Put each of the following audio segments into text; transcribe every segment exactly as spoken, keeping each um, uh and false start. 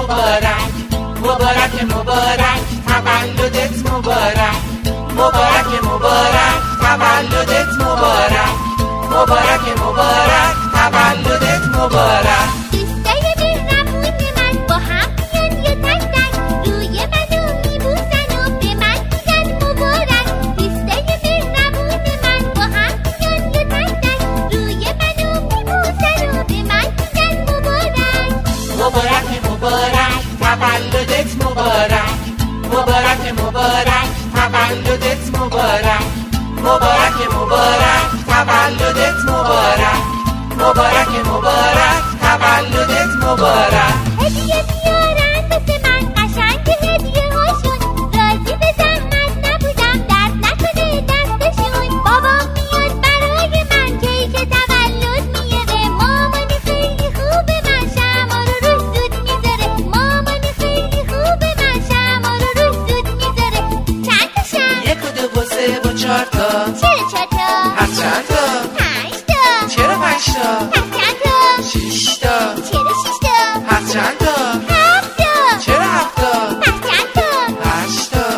مبارک، مبارک مبارک تولدت مبارک، مبارک مبارک تولدت مبارک، مبارک مبارک تولدت مبارک. دوستای مهربون من با هم میان یه تک تک روی منو میبوسن و به من میگن مبارک. دوستای مهربون من با هم میان یه تک تک روی منو میبوسن و به من میگن مبارک. مبارک مبارک تولدت مبارک، مبارک مبارک تولدت مبارک، مبارک مبارک تولدت مبارک، مبارک مبارک تولدت مبارک. هدیه میارن واسه من قشنگ هدیه هاشون، راضی به زحمت نبودم درد نکنه دستشون. بابام میاد برای من کیک تولد میاره، مامان خیلی خوبه من شمع رو روش زود میذاره، مامان خیلی خوبه من شمع رو روش زود میذاره. چند تا شمع؟ یک و دو و سه و چهار تا. چرا چهار تا؟ پس چند تا؟ پنج تا. چرا پنج تا؟ پس چند تا؟ شیش تا. چرا شیش تا؟ پس چند تا؟ هفت تا. چرا هفت تا؟ پس چند تا؟ هشت تا.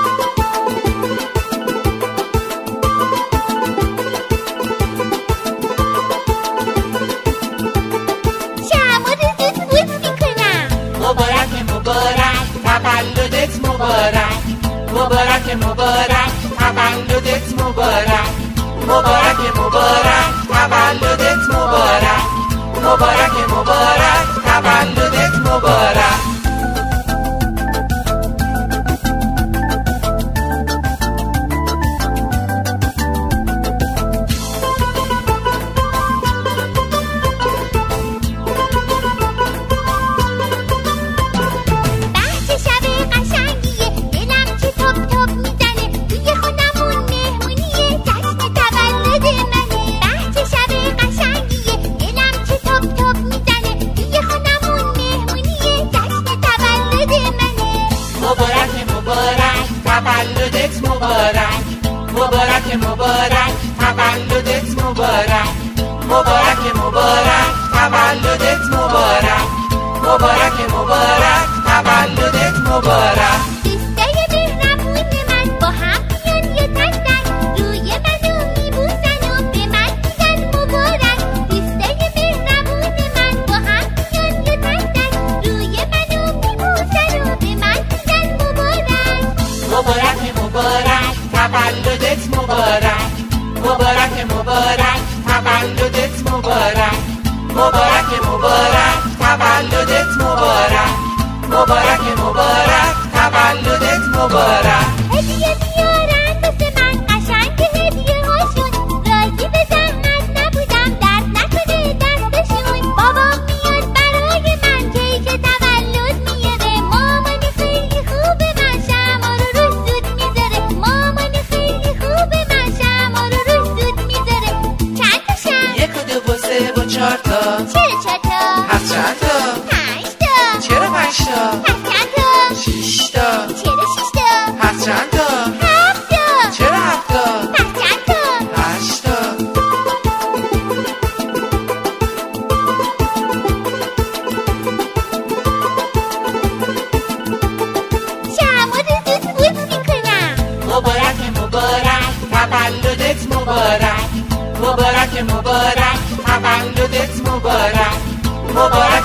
شمع رو زود بود میکنم. مبارک مبارک تولدت مبارک، مبارک مبارک تولدت مبارک، مبارک مبارک تولدت مبارک، مبارک مبارک تولدت مبارک. بحث شب قشنگیه، دلم که تاپ تاپ میزنه، توی خونمون مهمونیه، جشن تولد منه. بحث شب قشنگیه، دلم که تاپ تاپ میزنه، توی خونمون مهمونیه، جشن تولد منه. مبارک مبارک تولدت مبارک، مبارک مبارک تولدت مبارک، مبارک مبارک تولدت مبارک، مبارک مبارک تولدت مبارک. دوستای مهربون من با هم میان یه تک تک روی منو میبوسن و به من میگن مبارک. دوستای مهربون من با هم میان یه تک تک روی منو میبوسن و به من میگن مبارک. مبارک مبارک تولدت مبارک، مبارک مبارک تولدت مبارک، مبارک مبارک تولدت مبارک، مبارک مبارک تولدت مبارک. هدیه میارن واسه من قشنگ هدیه هاشون، راضی به زحمت نبودم درد نکنه دستشون. بابام میاد برای من کیک تولد میاره، مامان خیلی خوبه من شمع رو روش زود میذاره، مامان خیلی خوبه من شمع رو روش زود میذاره. چند تا شمع؟ یک و دو و سه و چهار تا. چرا چهار تا؟ پس چند تا؟ پنج تا. چرا پنج تا؟ پس چند تا؟ شیش تا. چرا شیش تا؟ پس چند تا؟ هفت تا. چرا هفت تا؟ پس چند تا؟ هشت تا. شمع رو زود بود میکنم. مبارک مبارک تولدت مبارک، مبارک مبارک تولدت مبارک، مبارک